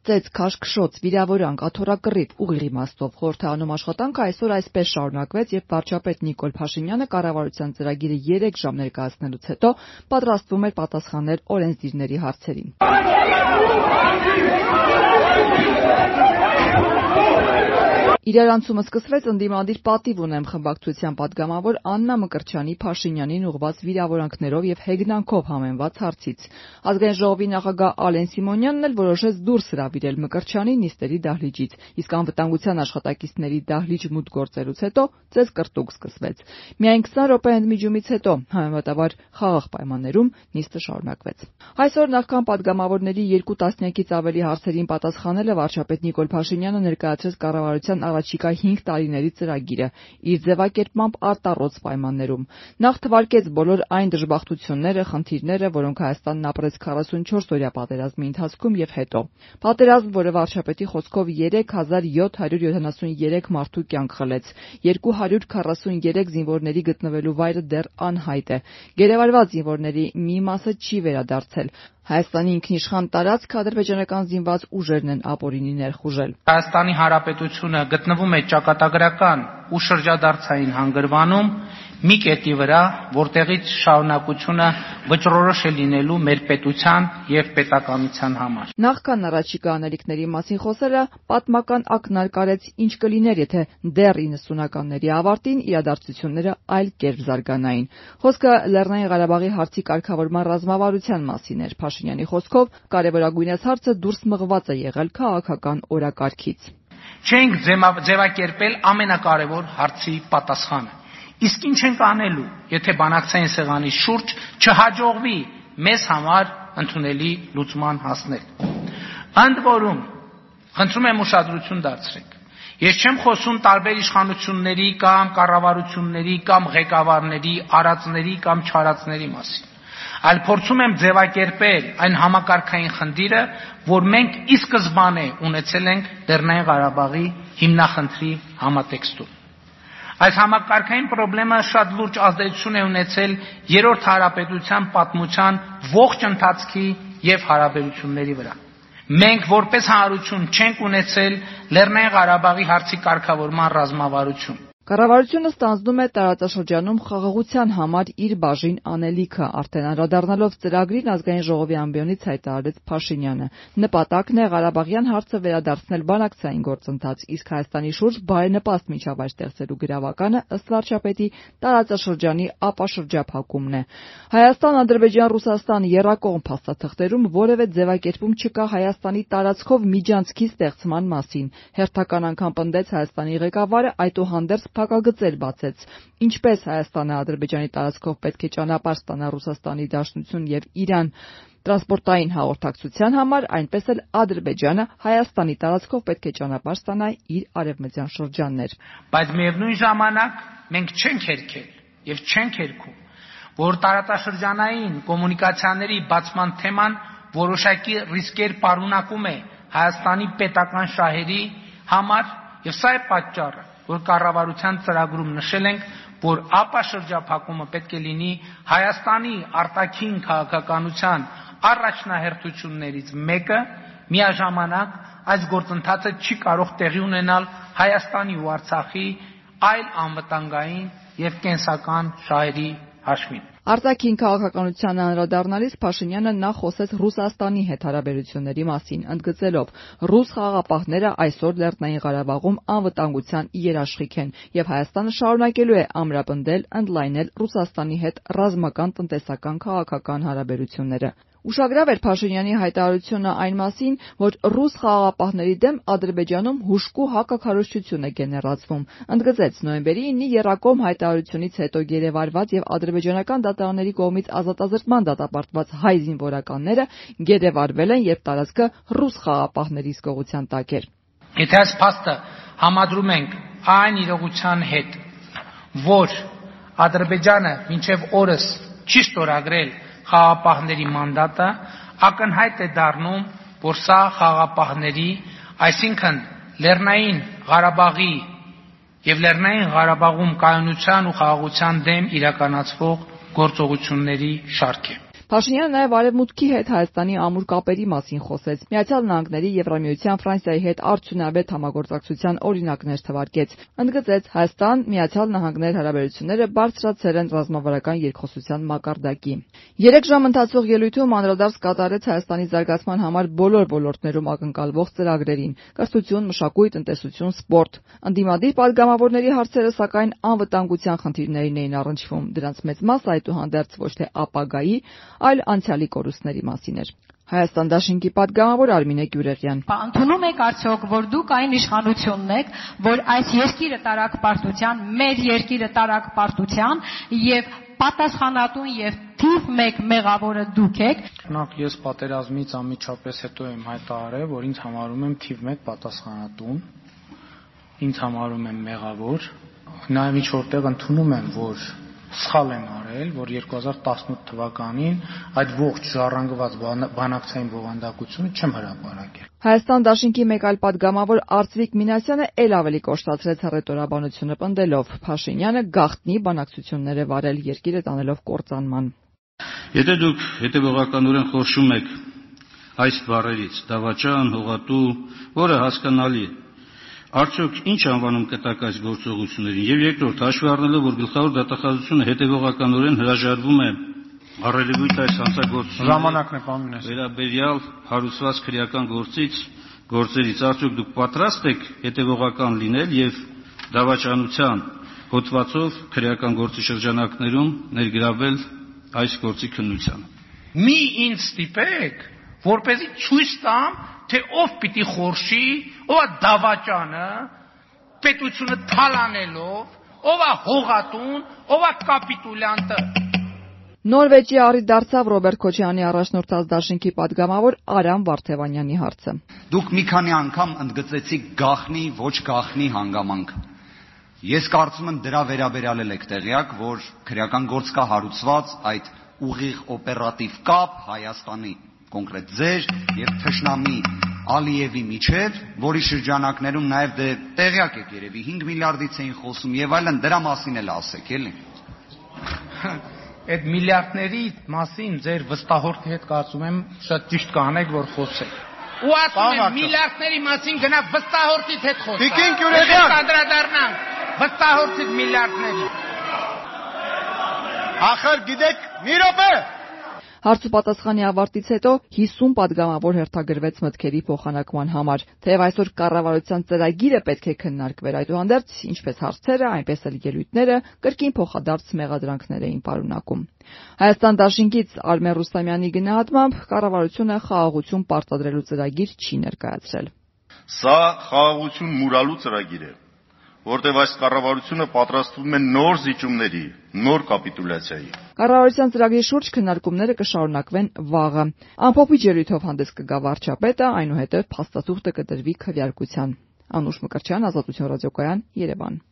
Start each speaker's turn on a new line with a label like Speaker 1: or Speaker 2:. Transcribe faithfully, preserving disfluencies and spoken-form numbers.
Speaker 1: Ծեծ, քաշքշոց, վիրավորանք, աթոռակռիվ, ուղիղ իմաստով խորհրդանում աշխատանքը այսօր այսպես շարունակվեց, երբ վարչապետ Նիկոլ Փաշինյանը կառավարության ծրագիրը երեք ժամ ներկայացնելուց հետո պատրաստվում էր պատասխանել օրենսդիրների հարցերին։ Իրարանցումը սկսվեց ընդդիմադիր պատիվ ունեմ խմբակցության պատգամավոր Աննա Մկրտչյանի Փաշինյանին ուղղված վիրավորանքներով եւ հեգնանքով համեմված հարցից։ Ազգային ժողովի նախագահ Ալեն Սիմոնյանն էլ որոշեց դուրս հրավիրել Մկրտչյանին նիստերի դահլիճից, իսկ անվտանգության աշխատակիցների դահլիճ մուտք գործելուց հետո ծեծ կրտուկ սկսվեց։ Միայն քսան րոպե ընդմիջումից հետո համեմատաբար խաղաղ պայմաններում նիստը շարունակվեց։ Այսօր նախքան պատգամավորների երկու տասնյակից ավելի հարցերին պատասխանելը վարչապետ Նիկոլ Փաշինյանը ներկայացրեց կառավարության առաջիկա հինգ տարիների ծրագիրը իր ձևակերպմամբ արտառոց պայմաններում։ Նախ թվարկեց բոլոր այն դժբախտությունները, խնդիրները, որոնք Հայաստանն ապրեց քառասունչորս օրյա պատերազմի ընթացքում եւ հետո։ Պատերազմ, որը վարչապետի խոսքով երեք հազար յոթ հարյուր յոթանասունյերեք մարդու կյանք խլեց, երկու հարյուր քառասունյերեք զինվորների գտնվելու վայրը դեռ անհայտ է։ Գերեվարված զինվորների մի մասը չի վերադարձել։ Հայաստանի ինքնիշխան տարածքը ադրբեջանական զինված ուժերն են ապօրինի ներխուժել։
Speaker 2: Հայաստանի Հանրապետությունը գտնվում է ճակատագրական ու շրջադարձային հանգրվանում մի կետի վրա, որտեղից շարունակությունը վճռորոշ է լինելու մեր պետության եւ պետականության համար։
Speaker 1: Նախքան առաջիկա անելիքների մասին խոսելը պատմական ակնարկ արեց, ինչ կլիներ, եթե դեռ իննսունականների ավարտին իրադարձությունները այլ կերպ զարգանային։ Խոսքը Լեռնային Ղարաբաղի հարցի կարգավորման ռազմավարության մասին էր։ Փաշինյանի խոսքով կարևորագույնս հարցը դուրս մղված է եղել քաղաքական օրակարգից։
Speaker 2: Չենք ձևակերպել ամենակարևոր հարցի պատասխանը։ Իսկ ինչ ենք անելու, եթե բանակցային սեղանի շուրջ չհաջողվի մեզ համար ընդունելի լուծման հասնել։ Ընդ որում, խնդրում եմ ուշադրություն դարձրեք։ Ես չեմ խոսում տարբեր իշխանությունների կամ կառավարությունների կամ ղեկավարների արածների կամ չարածների մասին, այլ փորձում եմ ձևակերպել այն համակարգային խնդիրը, որ մենք ի սկզբանե ունեցել ենք Լեռնային Ղարաբաղի հիմնախնդրի համատեքստում։ Այս համակարգային խնդրը շատ լուրջ ազդեցություն է ունեցել երրորդ հանրապետության պատմության ողջ ընթացքի եւ հարաբերությունների վրա։ Մենք որպես հանրություն չենք ունեցել Լեռնային Ղարաբաղի հարցի կարգավորման ռազմավարություն։
Speaker 1: Կառավարությունը ստանձնում է տարածաշրջանում խաղաղության համար իր բաժին անելիքը, արդեն անդրադառնալով ծրագրին ազգային ժողովի ամբիոնից հայտարարեց Փաշինյանը։ Նպատակն է Ղարաբաղյան հարցը վերադարձնել բանակցային գործընթաց, իսկ Հայաստանի շուրջ բարենպաստ միջավայր ստեղծելու գրավականը, ըստ վարչապետի, տարածաշրջանի ապաշրջափակումն է։ Հայաստան-Ադրբեջան-Ռուսաստան եռակողմ փաստաթղթերում որևէ ձևակերպում չկա Հայաստանի տարածքով միջանցքի ստեղծման մասին։ Հերթական անգամ պնդեց Հայաստանի ղեկավարը, այդուհանդերձ փակագծեր բացեց։ Ինչպես Հայաստանը Ադրբեջանի տարածքով պետք է ճանապարհ ստանա Ռուսաստանի Դաշնություն եւ Իրան տրանսպորտային հաղորդակցության համար, այնպես էլ Ադրբեջանը Հայաստանի տարածքով պետք է ճանապարհ ստանա իր արևմտյան շրջաններ։
Speaker 2: Բայց միևնույն ժամանակ մենք չենք հերքել եւ չենք հերքում, որ տարածաշրջանային կոմունիկացիաների բացման թեման որոշակի ռիսկեր պարունակում է Հայաստանի պետական շահերի համար, եւ սա է պատճառը, որ կառավարության ծրագրում նշել ենք, որ ապաշրջափակումը պետք է լինի Հայաստանի արտաքին քաղաքականության առաջնահերթություններից մեկը, միաժամանակ այս գործընթացը չի կարող տեղի ունենալ Հայաստանի ու Արցախի այլ անվտանգային եւ կենսական շահերի հաշվին։
Speaker 1: Արտաքին քաղաքականության անդրադառնալիս Փաշինյանը նախ խոսեց Ռուսաստանի հետ հարաբերությունների մասին, ընդգծելով. ռուս խաղաղապահները այսօր Լեռնային Ղարաբաղում անվտանգության երաշխիք են, եւ Հայաստանը շարունակելու է ամրապնդել, ընդլայնել Ռուսաստանի հետ ռազմական, տնտեսական, քաղաքական հարաբերությունները։ Ուշագրավ էր Փաշինյանի հայտարարությունը այն մասին, որ ռուս խաղաղապահների դեմ Ադրբեջանում հուժկու հակաքարոզչություն է գեներացվում։ Ընդգծեց նոյեմբերի ինի եռակողմ հայտարարությունից հետո գերեվարված եւ ադրբեջանական դատարանների կողմից ազատազրկման դատապարտված հայ զինվորականները գերեվարվել են, երբ տարածքը ռուս խաղաղապահների զսկողության տակ էր։
Speaker 2: Եթե այս փաստը համադրում ենք այն իրողության հետ, որ Ադրբեջանը մինչև օրս չի ստորագրել խաղաղապահների մանդատը, ակնհայտ է դառնում, որ սա խաղաղապահների, այսինքն Լեռնային Ղարաբաղի եւ Լեռնային Ղարաբաղում կայունության ու խաղաղության դեմ իրականացվող գործողությունների շարք է։
Speaker 1: Փաշինյանը նաև արևմուտքի հետ Հայաստանի ամուր կապերի մասին խոսեց։ Միացյալ Նահանգների, Եվրամիության, Ֆրանսիայի հետ արդյունավետ համագործակցության օրինակներ թվարկեց։ Ընդգծեց, Հայաստան Միացյալ Նահանգներ հարաբերությունները բարձրացել են ռազմավարական երկխոսության մակարդակի։ Երեք ժամ ընթացող ելույթում անդրադարձ կատարեց Հայաստանի զարգացման համար բոլոր ոլորտներում ակնկալվող ծրագրերին՝ կրթություն, մշակույթ, տնտեսություն, սպորտ։ Ընդդիմադիր պատգամավորների հարցերը սակայն անվտանգության խնդիրներին էին առնչվում։ Դրանց մեծ մասը այդուհանդերձ ոչ թե ապագայի, այլ անցյալի կորուստների մասին էր։ Հայաստան դաշինքի պատգամավոր Արմինե Գյուրեղյան.
Speaker 3: Ընդունում եք արդյոք, որ դուք այն իշխանությունն եք, որ այս երկիրը տարակ պարտության, մեր երկիրը տարակ պարտության եւ պատասխանատուն եւ թիվ մեկ մեղավորը դուք եք։
Speaker 2: Նախ ես պատերազմից անմիջապես հետո եմ հայտարարել, որ ինձ համարում եմ թիվ մեկ պատասխանատուն, ինձ համարում եմ մեղավոր, նաեւ ինչ որտեղ ընդունում եմ, որ սխալ եմ արել, որ երկու հազար տասնութ թվականին այդ ողջ ժառանգված բանակցային բովանդակությունը չեմ հրապարակել։
Speaker 1: Հայաստան դաշինքի մեկ այլ պատգամավոր Արծվիկ Մինասյանը էլ ավելի կոշտացրեց հռետորաբանությունը պնդելով. Փաշինյանը գաղտնի բանակցություններ է վարել, երկիրը տանելով կործանման։
Speaker 4: Եթե դուք հետևողականորեն խորշում եք այս բառերից դավաճան, հողատու, որը հասկանալի է, արդյոք ինչ անվանում կտակ այս գործողություններին, եւ երկրորդ հաշվի առնելով, որ գլխավոր դատախազությունը հետևողականորեն հրաժարվում է առերևույթ այս հանցագործությունների
Speaker 2: ժամանակն է պարոն
Speaker 4: վերաբերյալ հարուցված քրեական գործից, գործերից, արդյոք դուք պատրաստ եք հետևողական լինել եւ դավաճանության հոդվածով քրեական գործի շրջանակներում ներգրավել այս գործի քննությանը։
Speaker 2: Մի ինձ ստիպեք, որպեսզի ցույց տամ, թե ով պիտի խորշի, ով է դավաճանը, պետությունը թալանելով, ով է հողատուն, ով է կապիտուլյանտը։
Speaker 1: Նոր վեճի առիթ դարձավ Ռոբերտ Քոչարյանի առաջնորդած դաշինքի պատգամավոր Արամ Վարդևանյանի հարցը։
Speaker 5: Դուք մի քանի անգամ ընդգծեցիք գաղտնի, ոչ գաղտնի հանգամանք։ Ես կարծում եմ դրա վերաբերյալ եք տեղյակ, որ քրեական գործ կա հարուցված այդ ուղիղ օպերատիվ կապ Հայաստանի կոնկրետ ձեր եւ թշնամի Ալիևի միջև, որի շրջանակներում նաեւ դե տեղյակ եք երևի հինգ միլիարդից էին խոսում եւ այլն, դրա մասին էլ ասեք, էլի։
Speaker 2: Այդ միլիարդների մասին ձեր վստահորդի հետ կարծում եմ շատ ճիշտ կանեք, որ խոսեք։ Ու ասում եմ միլիարդների մասին գնա վստահորդիդ հետ խոսա։
Speaker 5: Տիկին Գյուրեղյան,
Speaker 2: կանդրադառնանք վստահորդիդ միլիարդների։
Speaker 5: Ախր գիտեք, մի րոպե։
Speaker 1: Հարցու պատասխանի ավարտից հետո հիսուն պատգամավոր հերթագրվեց մտքերի փոխանակման համար, թեև այսօր կառավարության ծրագիրը պետք է քննարկվեր, այդուհանդերձ ինչպես հարցերը, այնպես էլ ելույթները կրկին փոխադարձ մեղադրանքներ էին պարունակում։ Հայաստան դաշինքից Արմեն Ռուստամյանի գնահատմամբ կառավարությունը խաղաղություն պարտադրելու ծրագիր չի ներկայացրել։
Speaker 6: Սա խաղաղություն մուրալու ծրագիր է, որտեղ այս կառավարությունը պատրաստվում է նոր զիջումների, նոր կապիտուլյացիայի։
Speaker 1: Կառավարության ծրագրի շուրջ քննարկումները կշարունակվեն վաղը։ Ամփոփիչ ելույթով հանդես կգա վարչապետը, այնուհետև փաստաթուղթը կդրվի քվեարկության։ Անուշ Մկրտչյան, Ազատություն ռադիոկայան, Երևան։